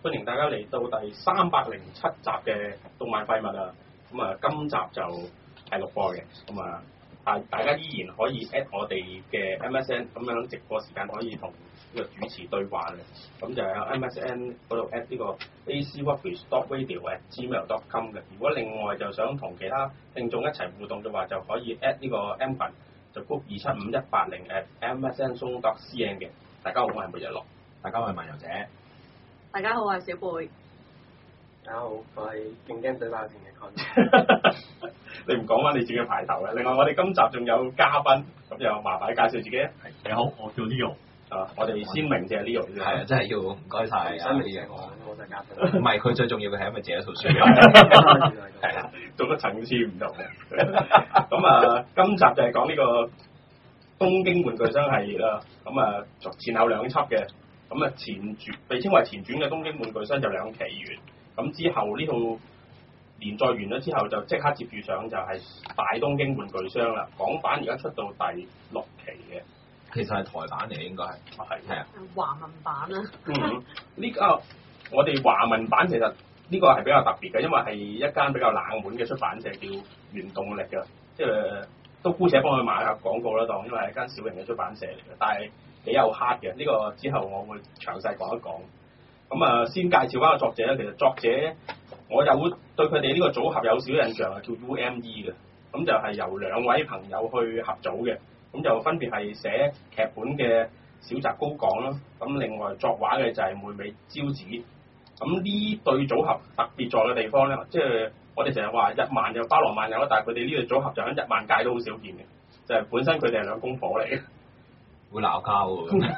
歡迎大家嚟到第307集嘅動漫廢物啊！咁啊，今集就係錄播嘅，咁啊，大家依然可以 at 我哋嘅 MSN， 咁樣直播時間可以同呢個主持對話嘅，咁就喺 MSN 嗰度 at 呢個 acwatch.radio@gmail.com 嘅。如果另外就想同其他聽眾一齊互動嘅話，就可以 at 呢個 M 群，就 group 275-180@msnsong.cn 嘅。大家好，我係每日樂。 大家好，我係漫遊者。 大家好，我係小貝。 大家好，我係勁驚水爆線嘅 Con。 你唔講翻你自己嘅排頭嘅。另外，我哋今集仲有嘉賓，咁就麻煩介紹自己啊。 你好，我叫 Leo。 啊，我哋先明就係 Leo 先。 係啊，真係要唔該晒啊！ 新嘅嘢我就嘉賓。 唔係，佢最重要嘅係因為自己一套書。 係啊，做個層次唔同嘅。咁啊，今集就係講呢個東京玩具商系列啦。咁啊，前後兩輯嘅。咁啊，前傳被稱為前傳嘅東京玩具商就2期完，咁之後呢套連載完咗之後就即刻接住上就係大東京玩具商啦。港版而家出到第6期嘅， 其實係台版嚟，應該係。係啊。 華文版啊。 呢個我哋華文版其實呢個係比較特別嘅，因為係一間比較冷門嘅出版社叫原動力嘅，即係都姑且幫佢買下廣告啦，當因為係一間小型嘅出版社嚟嘅，但係幾有 heart 嘅，呢個之後我會詳細講一講。咁啊，先介紹翻個作者啦。其實作者我有對佢哋呢個組合有少印象啊，叫 UME 嘅。咁就係由2位朋友去合組嘅。咁就分別係寫劇本嘅小澤高廣啦。咁另外作畫嘅就係妹尾招子。咁呢對組合特別在嘅地方咧，即係我哋成日話日漫就包羅萬有啦，但係佢哋呢對組合就喺日漫界都好少見嘅，就係本身佢哋係2公婆嚟嘅。 會鬧交喎， 即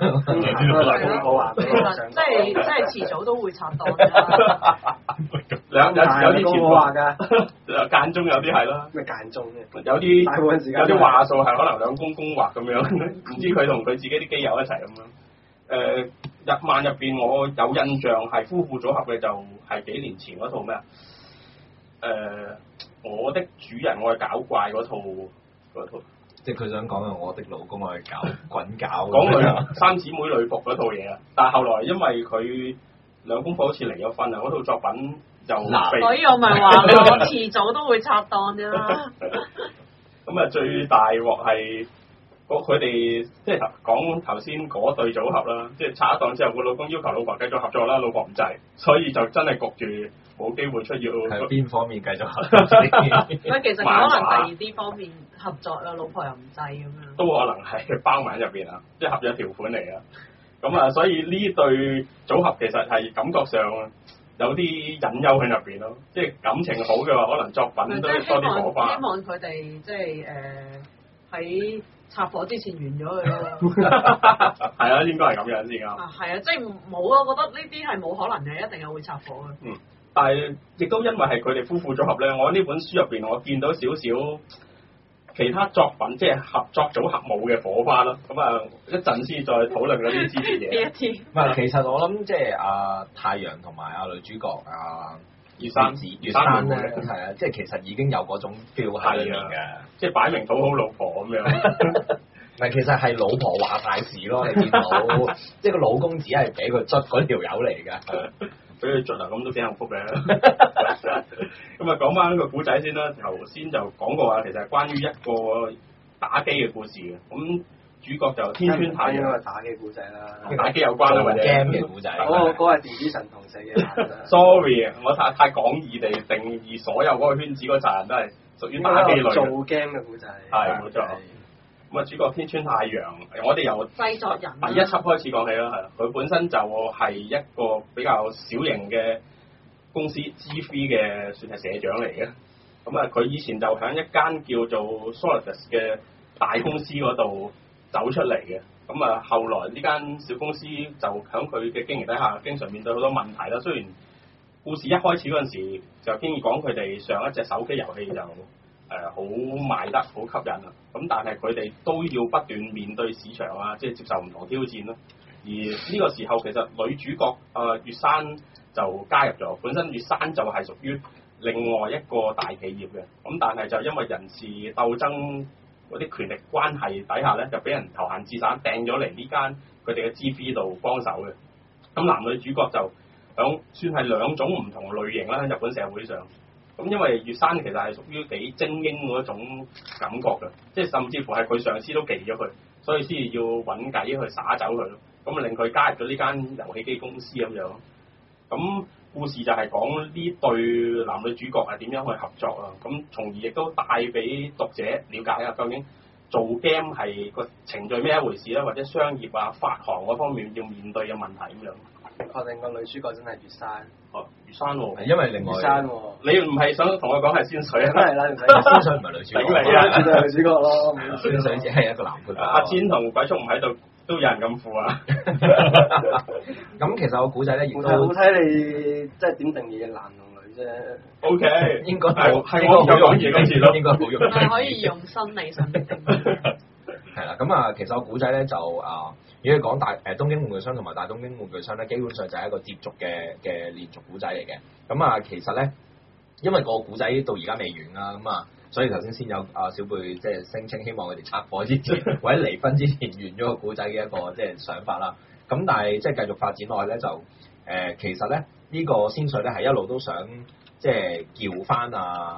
係遲早都會拆檔㗎。 有啲前話㗎，間中有啲係啦。 咩間中嘅？ 有啲大部分時間有啲話數係可能2公公話咁樣，唔知佢同佢自己啲基友一齊咁樣。日漫入邊我有印象係夫婦組合嘅就係幾年前嗰套咩啊？我的主人愛搞怪嗰套。 即係佢想講嘅，我的老公愛搞滾搞。 講佢3姊妹女僕嗰套嘢啊，但係後來因為佢2公婆好似離咗婚啊，嗰套作品就所以我咪話咯，遲早都會拆檔啫啦。 咁啊，最大鑊係佢哋即係講頭先嗰對組合啦，即係拆咗檔之後，個老公要求老婆繼續合作啦，老婆唔制，所以就真係焗住冇機會出要。 係邊方面繼續合作？ 喂，其實可能第二啲方面合作啊，老婆又唔制咁樣。 都可能係包埋入邊啊，即係合約條款嚟啊。咁啊，所以呢對組合其實係感覺上有啲隱憂喺入邊咯。即係感情好嘅話，可能作品都多啲火花。 希望佢哋即係喺拆夥之前完咗佢咯。 係啊，應該係咁樣先啱。 係啊，即係冇啊！我覺得呢啲係冇可能嘅，一定係會拆夥嘅。 但係亦都因為係佢哋夫婦組合咧，我呢本書入邊我見到少少其他作品即係合作組合冇嘅火花咯。咁啊，一陣先再討論嗰啲支持嘢。 呢一啲唔係，其實我諗即係阿太陽同埋阿女主角月山咧，係啊，即係其實已經有嗰種 feel 喺裏面嘅， 即係擺明討好老婆咁樣。 唔係，其實係老婆話大事咯，你見到即係個老公只係俾佢捽嗰條友嚟㗎。 俾佢盡啊，咁都幾幸福嘅。咁啊，講翻個古仔先啦。頭先就講過話，其實係關於一個打機嘅故事嘅。咁主角就天川太陽。 打機故仔啦， 打機有關啦，或者 game 嘅故仔。 嗰個係電子神童死嘅。 Sorry， 我太廣義地定義所有嗰個圈子嗰扎人都係屬於打機類。 做 game 嘅故仔。 係冇錯。咁啊，主角天川太陽，我哋由製作人第1輯開始講起啦，係啦，佢本身就係一個比較小型嘅公司 G3 嘅，算係社長嚟嘅。咁啊，佢以前就喺一間叫做 Solidus 嘅大公司嗰度走出嚟嘅。咁啊，後來呢間小公司就喺佢嘅經營底下，經常面對好多問題啦。雖然故事一開始嗰陣時就經已講佢哋上一隻手機遊戲就好賣得好吸引啊！咁但係佢哋都要不斷面對市場啊，即係接受唔同挑戰咯。而呢個時候其實女主角月山就加入咗，本身月山就係屬於另外一個大企業嘅，咁但係就因為人事鬥爭嗰啲權力關係底下咧，就俾人投閒置散掟咗嚟呢間佢哋嘅 G3 度幫手嘅。咁男女主角就算係兩種唔同類型啦喺日本社會上。咁因為月山其實係屬於幾精英嗰種感覺嘅，即係甚至乎係佢上司都忌咗佢，所以先至要揾計去耍走佢咯。咁令佢加入咗呢間遊戲機公司咁樣。咁故事就係講呢對男女主角係點樣去合作啊，咁從而亦都帶俾讀者了解下究竟做 game 係個程序咩一回事啦，或者商業啊、發行嗰方面要面對嘅問題咁樣。 確定個女主角真係月山。 哦，月山喎， 因為另外月山喎， 你唔係想同我講係仙水啊？ 梗係啦， 仙水唔係女主角， 頂你啊絕對係女主角咯。 仙水只係一個男配角。 阿千同鬼畜唔喺度，都有人咁負啊！ 咁其實個古仔咧，亦都好睇你即係點定義男同女啫。 O K， 應該係我唔夠講嘢今次咯， 應該好容易。 係可以用生理上嘅定義。 係啦，咁啊，其實個古仔咧就如果講東京玩具商同埋大東京玩具商咧，基本上就係一個接續嘅連續古仔嚟嘅。咁啊，其實咧，因為個古仔到而家未完啦，咁啊，所以頭先有小貝即係聲稱希望佢哋拆夥之前或者離婚之前完咗個古仔嘅一個即係想法啦。咁但係即係繼續發展落去咧，就其實咧呢個仙水咧係一路都想即係叫翻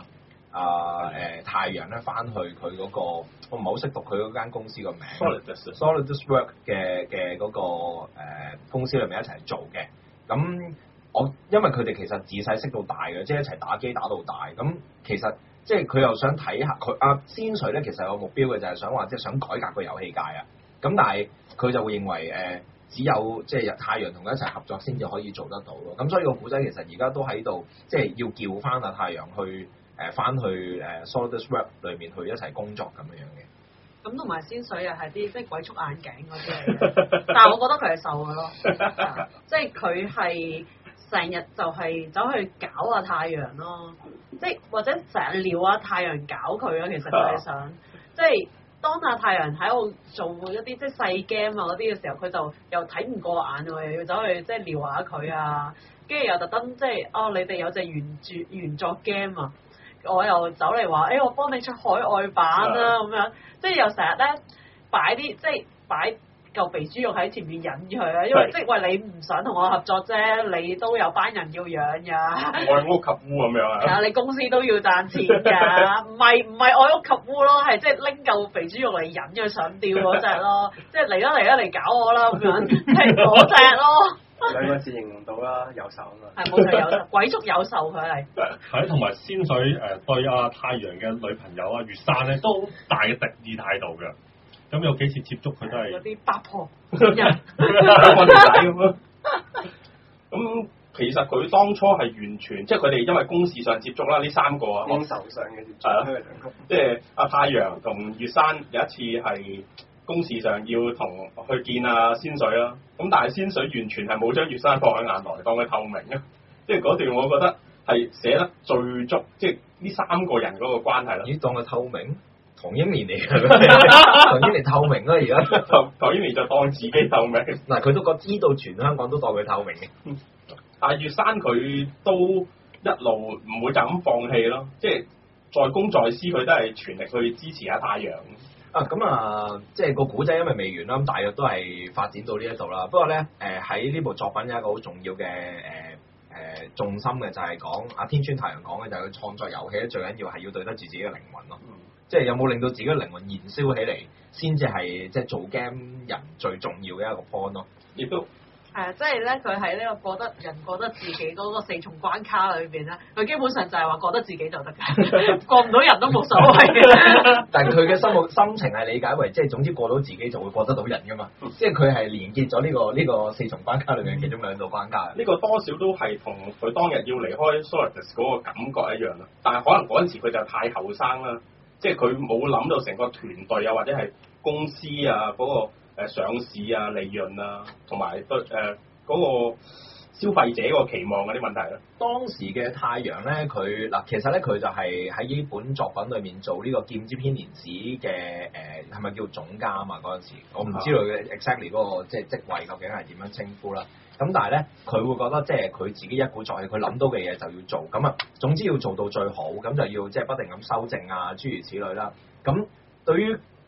太陽咧翻去佢嗰個，我唔係好識讀佢嗰間公司個名 Solidus Work 嘅嗰個公司裏面一齊做嘅。咁因為佢哋其實自細識到大嘅，即係一齊打機打到大。咁其實即係佢又想睇下佢仙水咧，其實有個目標嘅就係想話即係想改革個遊戲界啊。咁但係佢就會認為只有即係太陽同佢一齊合作先至可以做得到咯。咁所以個古仔其實而家都喺度，即係要叫翻太陽去翻去Solidus Work 裏面去一齊工作咁樣嘅。 咁同埋仙水又係啲即係鬼畜眼鏡嗰啲嚟嘅，但係我覺得佢係瘦嘅咯，即係佢係成日就係走去搞下太陽咯，即係或者成日撩下太陽搞佢啊，其實佢係想即係。當阿太陽喺度做一啲即係細 game 啊嗰啲嘅時候，佢就又睇唔過眼喎，又要走去即係撩下佢啊，跟住又特登即係你哋有隻原作 game 啊，我又走嚟話我幫你出海外版啦咁樣，即係又成日咧擺啲即係擺嚿肥豬肉喺前面引佢啊，因為即係喂你唔想同我合作啫，你都有班人要養㗎， 愛屋及烏咁樣啊！ 啊，你公司都要賺錢㗎，唔係愛屋及烏咯，係即係拎嚿肥豬肉嚟引佢上吊嗰隻咯，即係嚟啦嚟搞我啦咁樣，即係嗰隻咯。 兩個字形容到啦，有手啊嘛。 係冇錯，有手，鬼畜有手佢係。 係同埋仙水對太陽嘅女朋友月山咧都好大嘅敵意態度嘅。咁有幾次接觸佢都係嗰啲八婆人，我條仔咁咯。咁其實佢當初係完全，即係佢哋因為公事上接觸啦，呢三個啊， 應酬上嘅接觸， 即係阿太陽同月山有一次係公事上要同去見仙水啦。咁但係仙水完全係冇將月山放喺眼內，當佢透明啊。即係嗰段我覺得係寫得最足，即係呢三個人嗰個關係啦。 咦，當佢透明？唐英年嚟嘅，唐英年透明啦而家。 唐英年就當自己透明。 嗱，佢都知道全香港都當佢透明嘅。 但係月山佢都一路唔會就咁放棄咯，即係在公在私佢都係全力去支持下太陽。 即係個古仔因為未完啦，咁大約都係發展到呢一度啦。不過咧，喺呢部作品有一個好重要嘅重心嘅，就係講阿天川太陽講嘅就係佢創作遊戲咧，最緊要係要對得住自己嘅靈魂咯。即係有冇令到自己嘅靈魂燃燒起嚟，先至係即係做 game 人最重要嘅一個 point 咯。 亦都即係咧，佢喺呢個過得自己嗰個四重關卡裏邊咧，佢基本上就係話過得自己就得㗎，過唔到人都冇所謂嘅。 但係佢嘅心情係理解為即係總之過到自己就會過得到人㗎嘛。即係佢係連結咗呢個四重關卡裏面其中兩道關卡。 呢個多少都係同佢當日要離開 Solidus 嗰個感覺一樣啦。但係可能嗰陣時佢就太後生啦。即係佢冇諗到成個團隊啊，或者係公司啊嗰個上市啊、利潤啊，同埋對嗰個消費者個期望嗰啲問題啦。 當時嘅太陽咧，其實咧佢就係喺呢本作品裏面做呢個劍之編年史嘅係咪叫總監啊？嗰陣時我唔知道佢 exactly 嗰個即係職位究竟係點樣稱呼啦。咁但係咧，佢會覺得即係佢自己一鼓作氣，佢諗到嘅嘢就要做。咁啊，總之要做到最好，咁就要即係不停咁修正啊，諸如此類啦。咁對於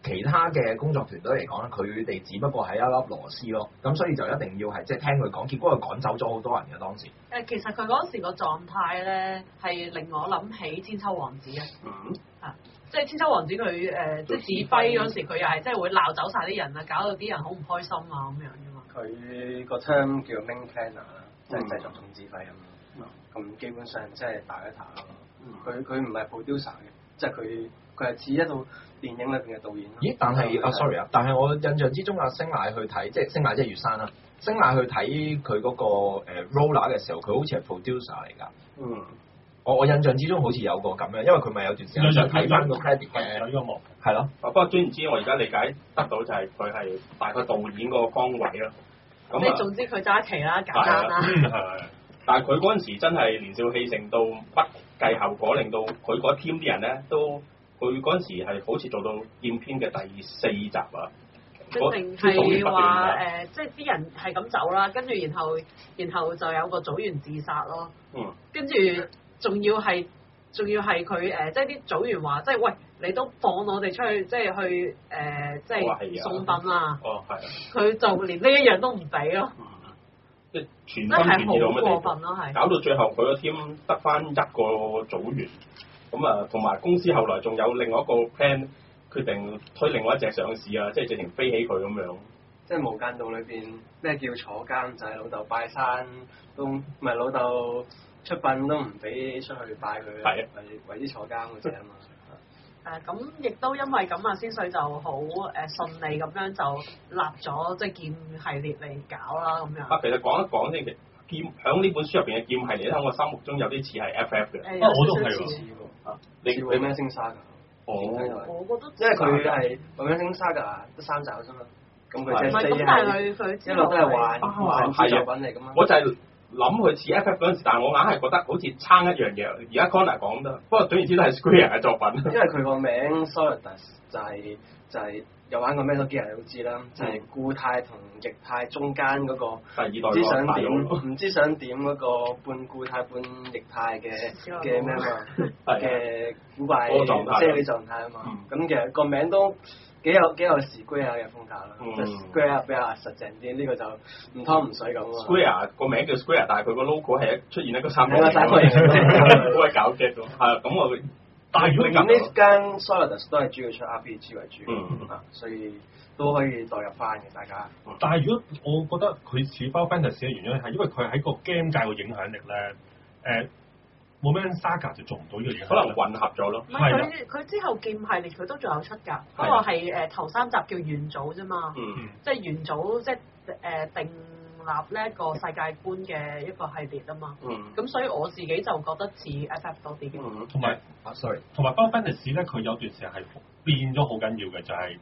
其他嘅工作團隊嚟講咧，佢哋只不過係一粒螺絲咯，咁所以就一定要係即係聽佢講，結果佢趕走咗好多人嘅當時。 其實佢嗰時個狀態咧係令我諗起千秋王子啊，即係千秋王子佢即係指揮嗰時，佢又係即係會鬧走晒啲人啊，搞到啲人好唔開心啊咁樣啫嘛。 佢個 term 叫 main planner 啦，即係製作總指揮咁。咁基本上即係大一塔咯。佢唔係 producer 嘅，即係佢係似一套電影裏邊嘅導演。 咦？但係sorry 啊，但係我印象之中星奶去睇，即係星奶即係月山啦。星奶去睇佢嗰個roller 嘅時候，佢好似係 producer 嚟㗎。我印象之中好似有個咁樣，因為佢咪有段時間想睇翻個 credit 嘅， 有呢個幕。 係咯。 不過總言之，我而家理解得到就係佢係大概導演嗰個崗位啦。 咁你總之佢揸旗啦，簡單啦。 係。 但係佢嗰陣時真係年少氣盛到不計後果，令到佢嗰 team 啲人咧都，佢嗰陣時係好似做到劍篇嘅第4集啊。 即係係話即係啲人係咁走啦，跟住然後就有個組員自殺咯。跟住仲要係佢即係啲組員話，即係喂，你都放我哋出去，即係去即係送殯啊。佢就連呢一樣都唔俾咯。 即係全心全意咁過分咯，係搞到最後佢個 team 得翻一個組員，咁啊同埋公司後來仲有另外一個 plan 決定推另外一隻上市啊，即係直情飛起佢咁樣。 即係無間道裏邊咩叫坐監？就係老豆拜山都唔係老豆出殯都唔俾出去拜佢，為之坐監嗰隻啊嘛。 咁亦都因為咁啊，仙水就好順利咁樣就立咗即係劍系列嚟搞啦咁樣。 其實講一講先，劍響呢本書入邊嘅劍系列咧，喺我心目中有啲似係 FF 嘅。 我都係喎。 你會咩星沙㗎？ 我覺得因為佢係咁樣星沙㗎，得3集啫嘛。咁佢即係但係佢一路都係玩作品嚟㗎嘛。 我就係諗佢似 FF 嗰陣時，但係我硬係覺得好似差一樣嘢。而家 Connor 講得，不過總言之都係 Square 嘅作品。 因為佢個名 Solidus 就係有玩過 Metal Gear 都知啦，就係固態同液態中間嗰個，唔知想點嗰個半固態半液態嘅咩嘛嘅古怪啫喱狀態啊嘛。咁其實個名都幾有 Square 嘅風格啦，即係 Square 比較實淨啲，呢個就唔湯唔水咁啊。 Square 個名叫 Square，但係佢個 logo 係出現一個三角形， 好鬼搞嘅喎。係咁我， 但係如果呢間 Solidus 都係主要出 RPG 為主，所以都可以代入翻嘅大家。 但係如果我覺得佢似 Final Fantasy 嘅原因係因為佢喺個 game 界嘅影響力咧，冇咩 Saga 就做唔到呢個嘢， 可能混合咗咯。 唔係佢之後劍系列佢都仲有出㗎，不過係頭3集叫元祖啫嘛，即係元祖即係訂立呢一個世界觀嘅一個系列啊嘛。咁所以我自己就覺得似 FF 多啲嘅。 同埋同埋 Final Fantasy 咧，佢有段時間係變咗好緊要嘅，就係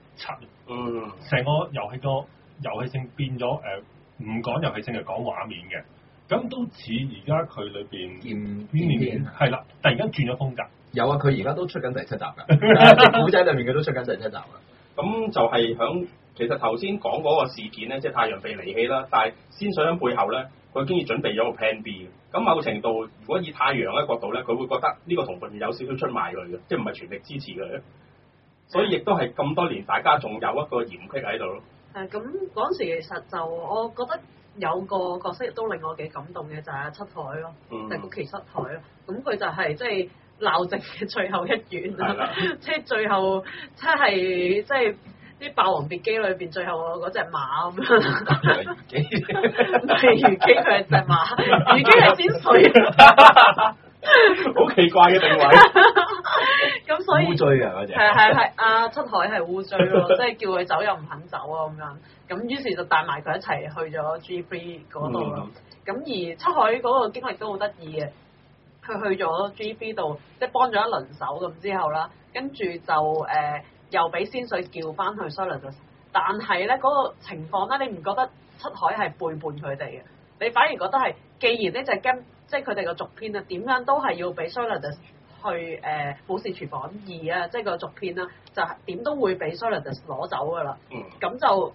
7。成個遊戲個遊戲性變咗唔講遊戲性，係講畫面嘅。咁都似而家佢裏邊劍係啦，突然間轉咗風格。 有啊，佢而家都出緊第7集㗎，古仔裏面佢都出緊第7集啦。 咁就係響其實頭先講嗰個事件咧，即係太陽被離棄啦，但係仙水喺背後咧，佢已經準備咗個 Plan B 嘅。咁某程度，如果以太陽嘅角度咧，佢會覺得呢個同伴有少少出賣佢嘅，即係唔係全力支持佢嘅。所以亦都係咁多年，大家仲有一個嫌隙喺度咯。 咁嗰陣時其實就我覺得。有個角色亦都令我幾感動嘅就係七海咯，就係個騎七海咯。咁佢就係即係鬧直嘅最後一員啦，即係最後即係啲霸王別姬裏邊最後嗰隻馬咁樣。唔係虞姬，佢係隻馬，虞姬係仙水。 好奇怪嘅定位。 咁所以烏騅啊嗰隻。 係阿七海係烏騅咯，即係叫佢走又唔肯走啊咁樣。咁於是就帶埋佢一齊去咗 G3 嗰度咯。咁而七海嗰個經歷都好得意嘅，佢去咗 G3 度，即係幫咗一輪手咁之後啦，跟住就又俾仙水叫翻去 Solidus。但係咧嗰個情況咧，你唔覺得七海係背叛佢哋嘅？你反而覺得係，既然呢隻 game 即係佢哋個續篇啊，點樣都係要俾 Solidus 去武士廚房2啊，即係個續篇啦，就係點都會俾 Solidus 攞走噶啦。咁就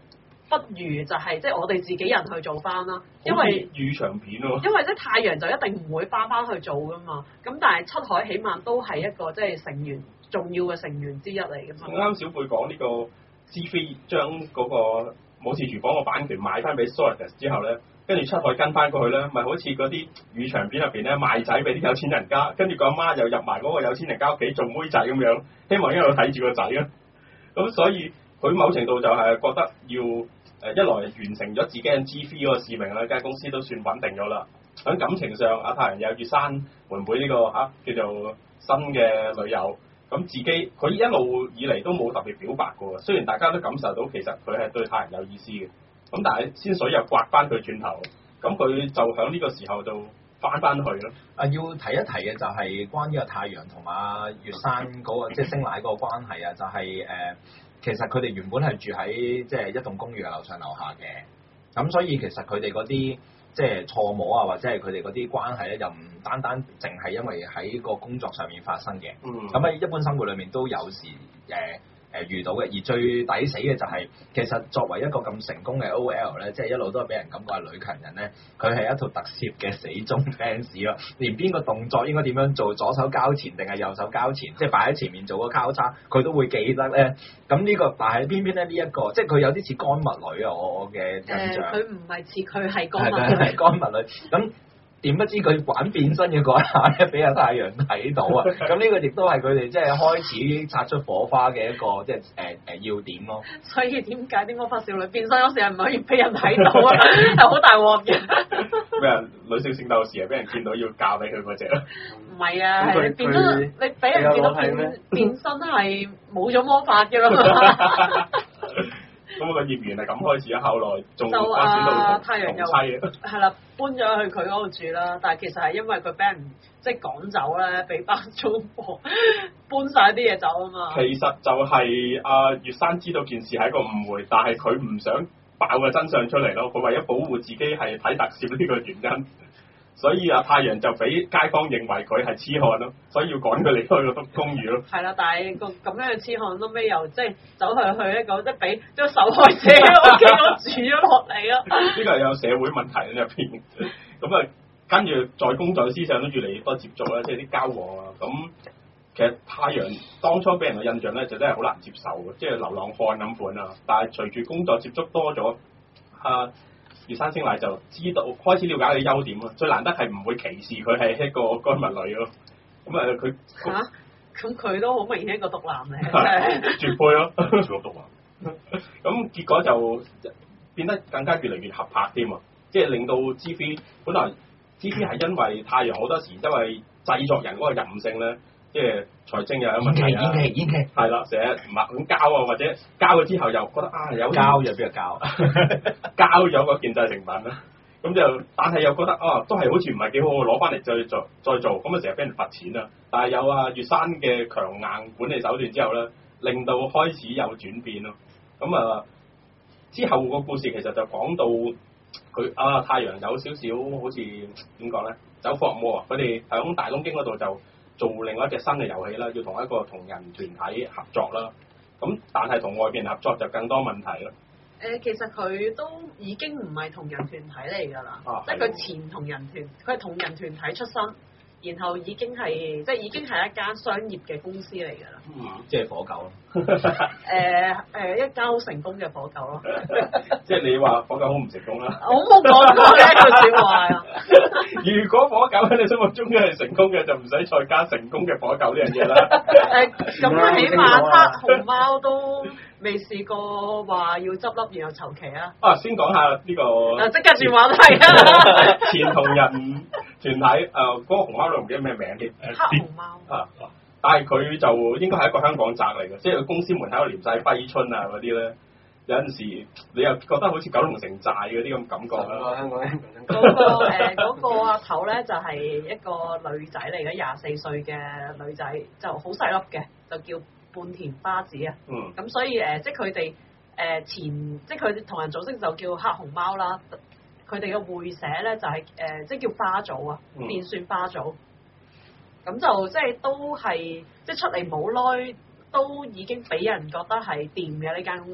不如就係即係我哋自己人去做翻啦，因為預長片咯。 因為即係太陽就一定唔會翻去做噶嘛，咁但係出海起碼都係一個即係成員重要嘅成員之一嚟噶嘛。 啱小貝講呢個資飛將嗰個武士廚房個版權買翻俾 Solidus 之後咧，跟住出海跟翻過去咧，咪好似嗰啲預長片入邊咧賣仔俾啲有錢人家，跟住個阿媽又入埋嗰個有錢人家屋企做妹仔咁樣，希望一路睇住個仔咯。咁所以佢某程度就係覺得要一來完成咗自己嘅 G3 嗰個使命啦，間公司都算穩定咗啦。喺感情上，阿太陽有月山妹妹呢個叫做新嘅女友。咁自己佢一路以嚟都冇特別表白過，雖然大家都感受到其實佢係對太陽有意思嘅，咁但係仙水又刮翻佢轉頭，咁佢就喺呢個時候就翻去咯。 要提一提嘅就係關於太陽同阿月山嗰個即係星奶嗰個關係啊，就係其實佢哋原本係住喺即係一棟公寓嘅樓上樓下嘅，咁所以其實佢哋嗰啲即係錯摸啊，或者係佢哋嗰啲關係咧，又唔單單淨係因為喺個工作上面發生嘅。咁喺一般生活裏面都有時遇到嘅。而最抵死嘅就係、其實作為一個咁成功嘅 OL 咧，即係一路都係俾人感覺係女強人咧，佢係一套特攝嘅死忠 fans 咯。連邊個動作應該點樣做，左手交前定係右手交前，即係擺喺前面做個交叉，佢都會記得咧。咁呢個，但係偏偏咧呢一個，即係佢有啲似乾物女啊！我嘅印象。 佢唔係似，佢係乾物女。 係乾物女。咁點不知佢玩變身嘅嗰一下咧，俾阿太陽睇到啊！咁呢個亦都係佢哋即係開始擦出火花嘅一個即係要點咯。 所以點解啲魔法少女變身嗰時係唔可以俾人睇到啊？係好大鑊嘅。 咩啊？女性聖鬥士係俾人見到要嫁俾佢嗰隻啊？ 唔係啊，係變身你俾人見到變身係冇咗魔法嘅啦。 咁個業緣係咁開始啊，後來仲就發展到太陽又妻係啦，搬咗去佢嗰度住啦。但係其實係因為佢俾人即係趕走咧，俾班租婆搬晒啲嘢走啊嘛。 其實就係阿月山知道件事係一個誤會，但係佢唔想爆個真相出嚟咯。佢為咗保護自己係睇特攝呢個原因，所以阿太陽就俾街坊認為佢係痴漢咯，所以要趕佢離開個公寓咯。係啦，但係個咁樣嘅痴漢都尾又即係走去一個即係俾咗受害者屋企度住咗落嚟咯。 呢個係有社會問題喺入邊，咁啊跟住在工作思想都越嚟越多接觸啦，即係啲交往啊。咁其實太陽當初俾人嘅印象咧，就真係好難接受嘅，即係流浪漢咁款啊。但係隨住工作接觸多咗，月山星奶就知道開始了解佢優點咯，最難得係唔會歧視佢係一個乾物女咯。咁啊佢咁佢都好明顯一個毒男嚟， 絕配咯，絕毒男。咁結果就變得更加越嚟越合拍添啊！即係令到 G3 本來 G3 係因為太陽好多時因為製作人嗰個任性咧，即係財政又有問題啊， 演技係啦，成日唔肯交啊，或者交咗之後又覺得有交又邊度交？ 交咗個建製成品啦，咁就但係又覺得都係好似唔係幾好，攞翻嚟再做，咁啊成日俾人罰錢啊！但係有月山嘅強硬管理手段之後咧，令到開始有轉變咯。咁之後個故事其實就講到佢太陽有少少好似點講咧，走火入魔啊！佢哋喺大東京嗰度就做另外一隻新嘅遊戲啦，要同一個同人團體合作啦。咁但係同外邊合作就更多問題咯。 其實佢都已經唔係同人團體嚟㗎啦，即係佢前同人團，佢係同人團體出身，然後已經係一間商業嘅公司嚟㗎啦。 即係火狗咯。 一間好成功嘅火狗咯。 即係你話火狗好唔成功啦？ 我冇講過呢一句説話啊。 如果火狗喺你心目中都係成功嘅，就唔使再加成功嘅火狗呢樣嘢啦。 咁起碼黑熊貓都未試過話要執笠然後籌期啊！ 先講下呢個。 即刻轉話題啊！ 前同人團體嗰個熊貓都唔記得咩名添。 黑熊貓。 但係佢就應該係一個香港宅嚟嘅，即係佢公司門口連晒揮春啊嗰啲咧，有陣時你又覺得好似九龍城寨嗰啲咁感覺啦。 香港人嗰個阿頭咧就係一個女仔嚟嘅，24歲嘅女仔，就好細粒嘅，就叫半田花子啊。咁所以即係佢哋即係佢哋同人組織就叫黑熊貓啦。佢哋嘅會社咧就係即係叫花組啊，電算花組。咁就即係都係即係出嚟冇耐，都已經俾人覺得係掂嘅呢間公司。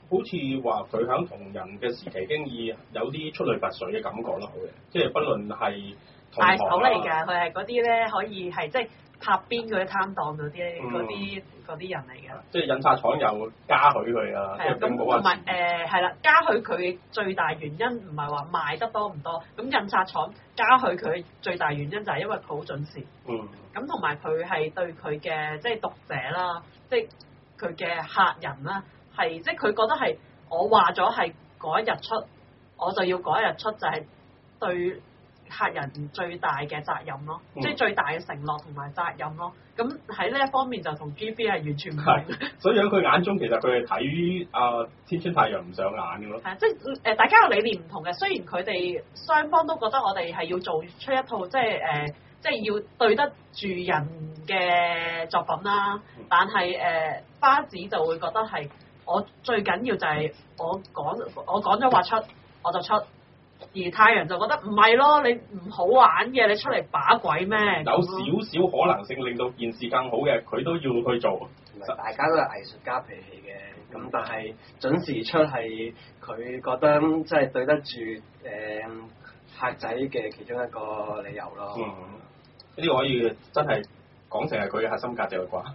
好似話佢響同人嘅時期經已有啲出類拔萃嘅感覺啦，好嘅，即係不論係大手嚟㗎，佢係嗰啲咧可以係即係拍邊嗰啲攤檔嗰啲人嚟嘅。即係印刷廠又嘉許佢啊， 係啊，咁同埋係啦，嘉許佢最大原因唔係話賣得多唔多，咁印刷廠嘉許佢最大原因就係因為佢好準時。咁同埋佢係對佢嘅即係讀者啦，即係佢嘅客人啦，係即係佢覺得係我話咗係嗰一日出，我就要嗰一日出，就係對客人最大嘅責任咯，即係最大嘅承諾同埋責任咯。咁喺呢一方面就同 GB 係完全唔同。 所以喺佢眼中，其實佢係睇天川太陽唔上眼嘅咯。 係即係大家嘅理念唔同嘅，雖然佢哋雙方都覺得我哋係要做出一套即係即係要對得住人嘅作品啦，但係花子就會覺得係我最緊要就係我講咗話出我就出。而太陽就覺得唔係咯，你唔好玩嘅，你出嚟把鬼咩？ 有少少可能性令到件事更好嘅，佢都要去做。 大家都係藝術家脾氣嘅，咁但係準時出係佢覺得即係對得住客仔嘅其中一個理由咯。 呢個可以真係講成係佢嘅核心價值啩？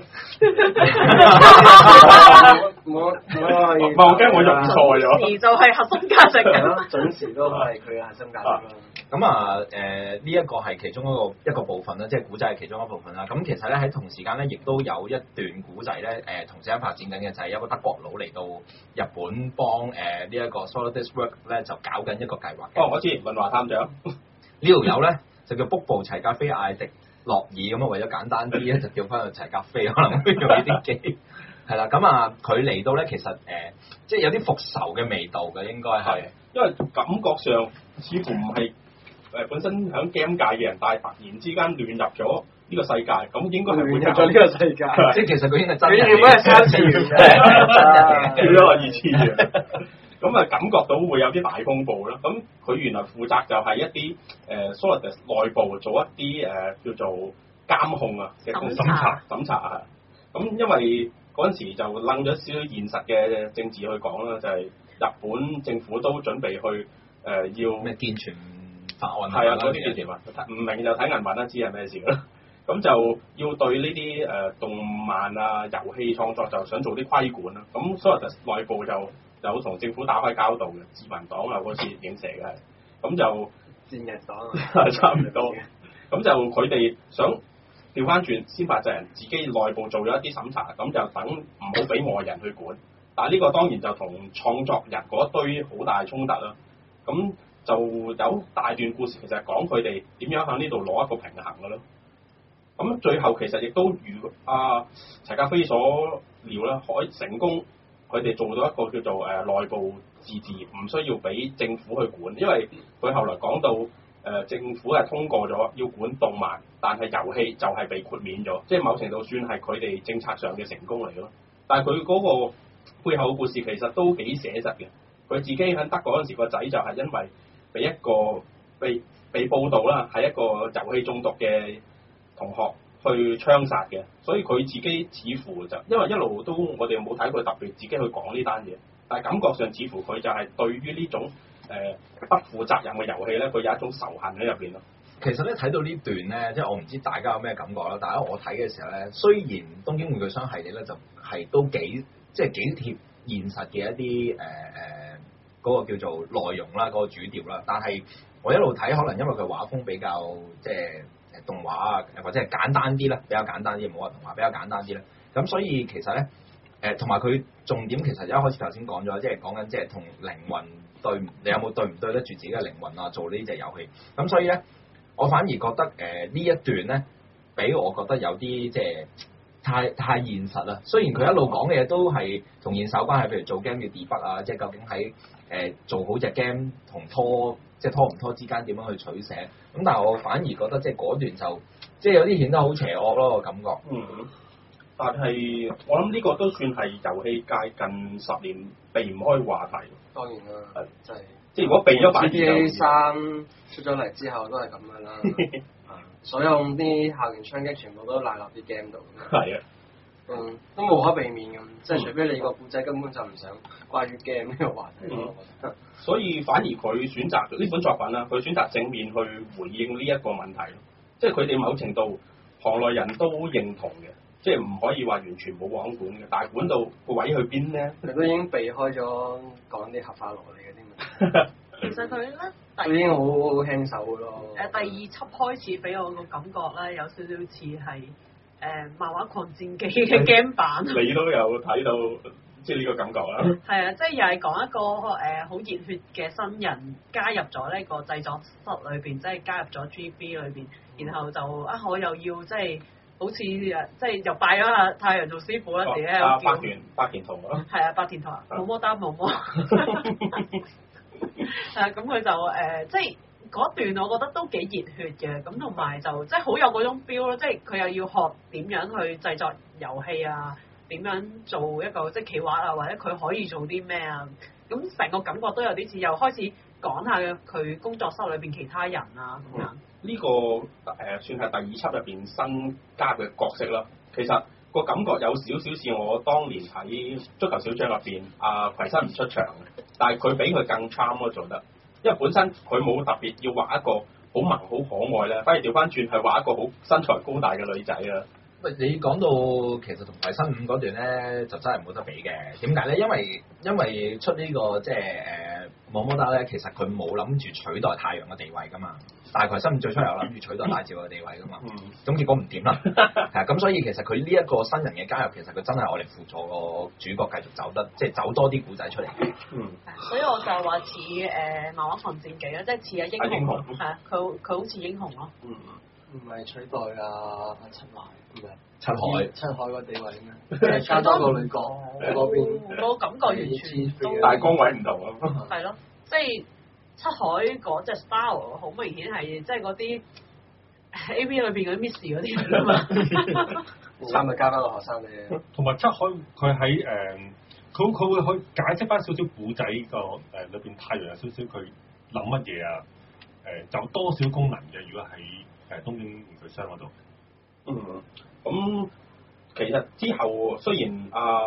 我驚我用錯咗。 準時就係核心價值嘅， 準時都係佢嘅核心價值咯。 咁呢一個係其中一個部分啦，即係古仔係其中一部分啦。咁其實咧喺同時間咧，亦都有一段古仔咧，同時間發展緊嘅就係有個德國佬嚟到日本幫呢一個 Solidus Work 咧就搞緊一個計劃。 我知文華探長呢條友咧就叫卜布齊格菲艾迪諾爾，咁為咗簡單啲咧，就叫翻佢齊格菲，可能會用呢啲機。係啦，咁佢嚟到咧，其實即係有啲復仇嘅味道嘅，應該係， 因為感覺上似乎唔係本身響 game 界嘅人，但係突然之間亂入咗呢個世界，咁應該係會入咗呢個世界， 即係其實佢應該真人， 原本係三次元嘅， 變咗二次元。咁感覺到會有啲大風暴啦。咁佢原來負責就係一啲Solidus 內部做一啲叫做監控啊嘅審查啊。咁因為嗰陣時就掕咗少少現實嘅政治去講啦，就係、是、日本政府都準備去要咩健全法案係啊，嗰啲健全法唔明就睇銀版啦，知係咩事啦。咁就要對呢啲動漫啊、遊戲創作就想做啲規管啦。咁Solidus內部就有同政府打開交道嘅，自民黨啊嗰次影射嘅係，咁就戰日黨差唔多。咁就佢哋想調翻轉，先發制人，自己內部做咗一啲審查，咁就等唔好俾外人去管。但係呢個當然就同創作人嗰一堆好大衝突啦。咁就有大段故事，其實講佢哋點樣喺呢度攞一個平衡嘅咯。咁最後其實亦都如齊格菲所料啦，可以成功佢哋做到一個叫做內部自治，唔需要俾政府去管，因為佢後來講到。政府係通過咗要管動漫，但係遊戲就係被豁免咗，即係某程度算係佢哋政策上嘅成功嚟咯。但係佢嗰個背後嘅故事其實都幾寫實嘅。佢自己喺德國嗰陣時，個仔就係因為俾一個被報道啦，係一個遊戲中毒嘅同學去槍殺嘅，所以佢自己似乎就因為一路都我哋冇睇佢特別自己去講呢單嘢，但係感覺上似乎佢就係對於呢種不負責任嘅遊戲咧，佢有一種仇恨喺入邊咯。 其實咧睇到呢段咧，即係我唔知大家有咩感覺啦。但係我睇嘅時候咧，雖然東京玩具商系列咧就係都幾即係幾貼現實嘅一啲嗰個叫做內容啦，嗰個主調啦。但係我一路睇，可能因為佢畫風比較即係動畫啊，或者係簡單啲啦，比較簡單啲，唔好話動畫比較簡單啲啦。咁所以其實咧同埋佢重點其實一開始頭先講咗，即係講緊即係同靈魂。你有冇對唔對得住自己嘅靈魂啊？做呢隻遊戲咁，所以咧，我反而覺得呢一段咧，俾我覺得有啲即係太現實啦。雖然佢一路講嘅嘢都係同現實有關係，譬如做 game 嘅 debug 啊，即係究竟喺做好隻 game 同拖唔拖之間點樣去取捨咁，但係我反而覺得即係嗰段就即係有啲顯得好邪惡咯，我感覺。 但係我諗呢個都算係遊戲界近10年避唔開話題。 當然啦，真係即係如果避咗反 GTA 3出咗嚟之後都係咁噶啦，所有啲校園槍擊全部都賴落啲 game 度。 係啊， 都無可避免咁，即係除非你個故仔根本就唔想掛住 game 呢個話題，我覺得。 所以反而佢選擇呢本作品啦，佢選擇正面去回應呢一個問題，即係佢哋某程度行內人都認同嘅，即係唔可以話完全冇網管嘅，但係管到個位去邊咧？ 佢都已經避開咗講啲合法羅莉嗰啲問題。 其實佢咧， 已經好輕手嘅咯。 第二輯開始俾我個感覺咧，有少少似係漫畫擴戰記嘅 game 版。 你都有睇到即係呢個感覺啦。係啊，即係又係講一個好熱血嘅新人加入咗呢個製作室裏邊，即係加入咗 GB 裏邊，然後就我又要即係好似即係又拜咗阿太陽做師傅啦，自己喺度叫百田圖咯。 係啊，百田圖啊，冇摩打冇摩。咁佢就即係嗰段我覺得都幾熱血嘅，咁同埋就即係好有嗰種 feel 咯，即係佢又要學點樣去製作遊戲啊，點樣做一個即係企劃啊，或者佢可以做啲咩啊，咁成個感覺都有啲似，又開始講下佢工作室裏邊其他人啊咁樣。 呢個算係第二輯入邊新加嘅角色啦，其實個感覺有少少似我當年喺足球小將入邊葵新唔出場嘅，但係佢比佢更 charm 咯做得，因為本身佢冇特別要畫一個好萌好可愛咧，反而調翻轉係畫一個好身材高大嘅女仔啊！ 喂，你講到其實同葵新五嗰段咧，就真係冇得比嘅。點解咧？因為出呢個即係摩摩打咧，其實佢冇諗住取代太陽嘅地位噶嘛。但係葵新五最初又諗住取代大趙嘅地位噶嘛。咁結果唔掂啦。係啊，咁所以其實佢呢一個新人嘅加入，其實佢真係我哋輔助個主角繼續走得，即係走多啲古仔出嚟嘅。 所以我就話似漫畫狂戰記啦，即係似英雄，係啊，佢好似英雄咯。 唔係取代阿七海，唔係七海個地位咩？加多個女角喺嗰邊， 我感覺完全都大崗位唔同啊。 係咯，即係七海嗰隻 style 好明顯係即係嗰啲 AV 裏邊嗰啲 Miss 嗰啲嚟㗎嘛。 三咪加翻個學生嘅。 同埋七海佢喺佢會去解釋翻少少古仔個裏邊太陽有少少佢諗乜嘢啊？就多少功能嘅，如果喺東京玩具商嗰度。 咁其實之後雖然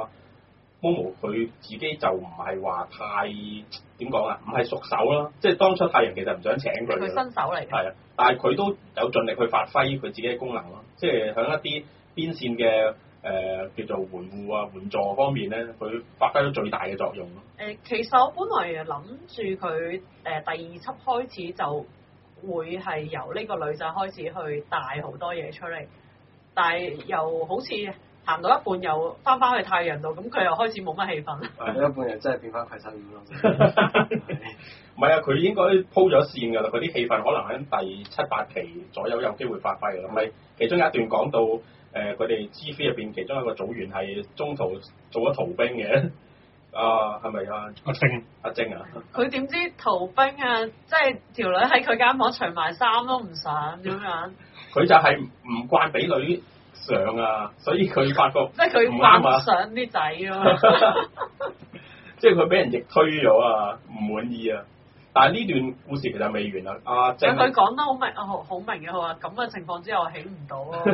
Momo 佢自己就唔係話太點講啊，唔係熟手啦，即係當初太陽其實唔想請佢。 佢新手嚟。 係啊，但係佢都有盡力去發揮佢自己嘅功能咯，即係喺一啲邊線嘅叫做援護啊、援助方面咧，佢發揮咗最大嘅作用咯。 其實我本來諗住佢第二輯開始就會係由呢個女仔開始去帶好多嘢出嚟，但係又好似行到一半又翻去太陽度，咁佢又開始冇乜氣氛。 行到一半又真係變翻葵新五咯。 唔係啊，佢應該鋪咗線㗎啦，佢啲氣氛可能喺第7、8期左右有機會發揮㗎啦。唔係其中有一段講到佢哋 G3 入邊其中一個組員係中途做咗逃兵嘅。係咪阿晶啊？ 佢點知逃兵啊？即係條女喺佢間房除埋衫都唔上咁樣。 佢就係唔慣俾女上啊，所以佢發覺即係佢慣上啲仔咯。 即係佢俾人逆推咗啊，唔滿意啊！但係呢段故事其實未完啊，阿晶。 佢講得好明嘅，佢話咁嘅情況之下我起唔到咯。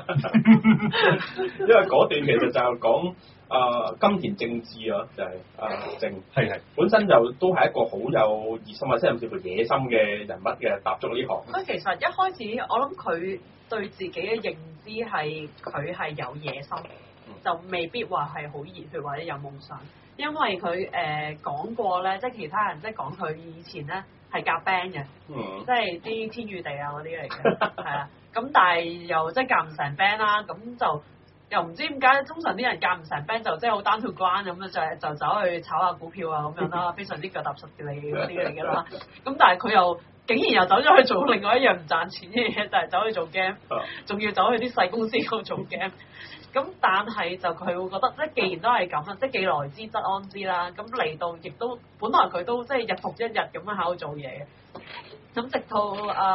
因為嗰段其實就係講金田正治啊，就係正係本身就都係一個好有熱心或者甚至乎野心嘅人物嘅踏足呢行。 佢其實一開始我諗佢對自己嘅認知係佢係有野心，就未必話係好熱血或者有夢想。因為佢講過咧，即係其他人即係講佢以前咧係夾 band 嘅，即係啲天與地啊嗰啲嚟嘅，係啊。咁但係又即係夾唔成 band 啦，咁就又唔知點解，通常啲人夾唔成 band 就即係好單條關咁樣就走去炒下股票啊咁樣啦，非常之腳踏實地嗰啲嚟嘅啦。咁但係佢又竟然又走咗去做另外一樣唔賺錢嘅嘢，就係走去做 game，仲要走去啲細公司度做 game。咁但係就佢會覺得，即係既然都係咁啦，即係既來之則安之啦。咁嚟到亦都，本來佢都即係日復一日咁樣喺度做嘢嘅。咁直到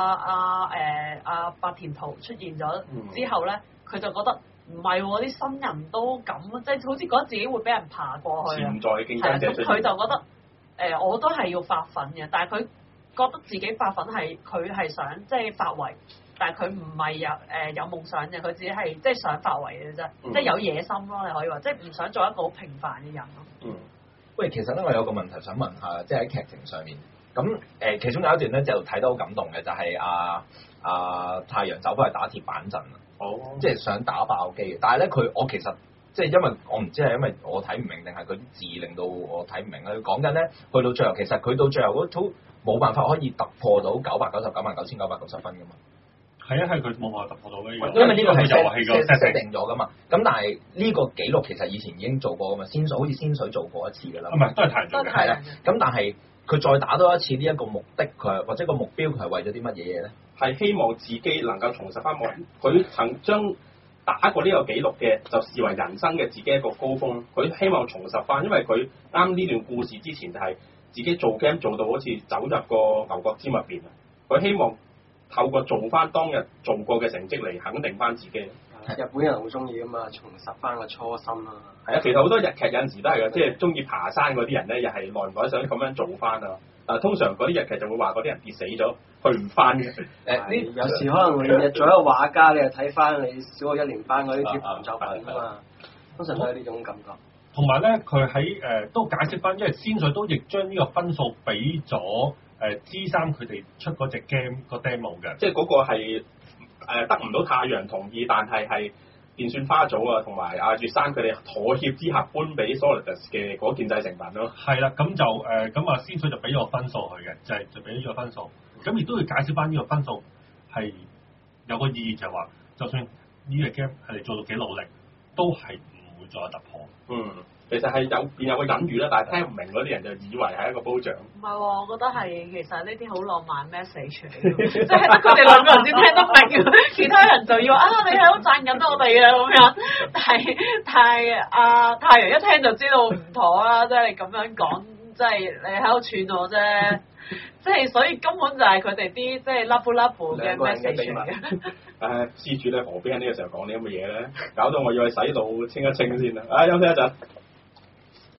八田桃出現咗之後咧，佢就覺得唔係喎，啲新人都咁，即係好似覺得自己會俾人爬過去啊。 潛在嘅競爭者出現。 佢就覺得我都係要發奮嘅，但係佢覺得自己發奮係佢係想即係發圍。 但係佢唔係有夢想嘅，佢只係即係想發圍嘅啫，即係有野心咯，你可以話，即係唔想做一個好平凡嘅人咯。 嗯。喂，其實咧，我有個問題想問下，即係喺劇情上面，咁其中有一段咧就睇得好感動嘅，就係太陽走翻去打鐵板陣啊，即係想打爆機嘅，但係咧我其實即係因為我唔知係因為我睇唔明定係佢啲字令到我睇唔明啦。佢講緊咧，去到最後其實佢到最後嗰套冇辦法可以突破到999,990分噶嘛。 係啊，係佢冇辦法突破到嘅， 因為呢個係設定咗噶嘛。咁但係呢個紀錄其實以前已經做過噶嘛，好似仙水做過一次噶啦。 唔係，都係太陽做嘅。 係啦。咁但係佢再打多一次呢一個目的，佢或者個目標，佢係為咗啲乜嘢嘢咧？係希望自己能夠重拾翻我。佢曾將打過呢個紀錄嘅，就視為人生嘅自己一個高峰。佢希望重拾翻，因為佢啱呢段故事之前就係自己做 game 做到好似走入個牛角尖入邊啊！佢希望透過做翻當日做過嘅成績嚟肯定翻自己。 日本人好中意噶嘛，重拾翻個初心啊！ 係啊，其實好多日劇有陣時都係嘅，即係中意爬山嗰啲人咧，又係耐唔耐想咁樣做翻啊！通常嗰啲日劇就會話嗰啲人跌死咗，去唔翻嘅。 有時可能你做一個畫家，你又睇翻你小學1年班嗰啲貼盤作品啊嘛，通常都係呢種感覺。 同埋咧，佢喺都解釋翻，因為仙水都亦將呢個分數俾咗G3佢哋出嗰隻 game 個 demo 嘅， 即係嗰個係得唔到太陽同意，但係電算花組啊同埋阿月山佢哋妥協之下搬俾 Solidus 嘅嗰件製成品咯。係啦，咁就咁仙水就俾咗個分數佢嘅，就俾咗個分數。咁亦都要解釋翻呢個分數係有個意義，就係話，就算呢個 game 係你做到幾努力，都係唔會再突破。 其實係有個隱喻啦，但係聽唔明嗰啲人就以為係一個褒獎。 唔係喎，我覺得係其實呢啲好浪漫 message 嚟嘅，即係得佢哋兩個人先聽得明，其他人就要你係好讚緊我哋啊咁樣。但係太陽一聽就知道唔妥啦，即係你咁樣講，即係你喺度串我啫。即係所以根本就係佢哋啲即係 love 嘅 message 嚟嘅。 施主咧何必喺呢個時候講啲咁嘅嘢咧？搞到我要去洗腦清一清先啦。休息一陣。